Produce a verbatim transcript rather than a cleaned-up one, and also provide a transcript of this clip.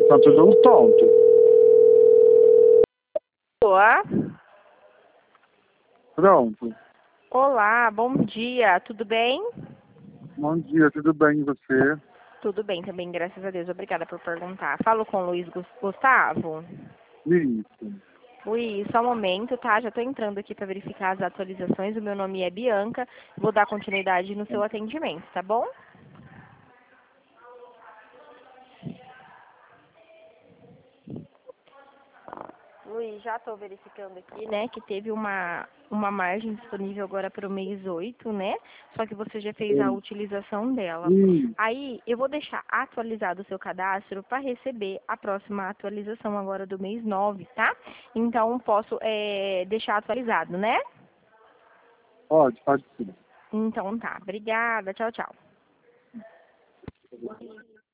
Tá tudo tonto. Olá. Pronto. Olá, bom dia, tudo bem? Bom dia, tudo bem e você? Tudo bem também, graças a Deus. Obrigada por perguntar. Falo com o Luiz Gus- Gustavo. Isso. Luiz, só um momento, tá? Já estou entrando aqui para verificar as atualizações. O meu nome é Bianca. Vou dar continuidade no seu atendimento, tá bom? Luiz, já estou verificando aqui, né, que teve uma, uma margem disponível agora para o mês oito, né? Só que você já fez a utilização dela. Isso. Aí, eu vou deixar atualizado o seu cadastro para receber a próxima atualização agora do mês nove, tá? Então, posso é, deixar atualizado, né? Pode, pode sim. Então, tá. Obrigada. Tchau, tchau.